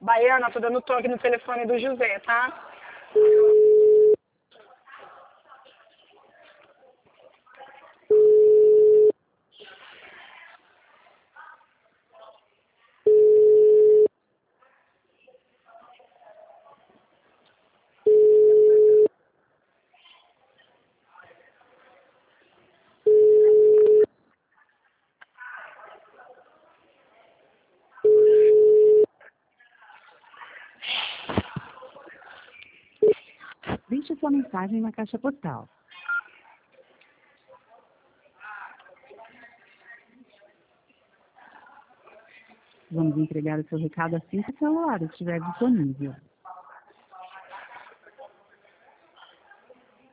Baiana, tô dando toque no telefone do José, tá? Deixe sua mensagem na caixa postal. Vamos entregar o seu recado assim que o celular estiver disponível.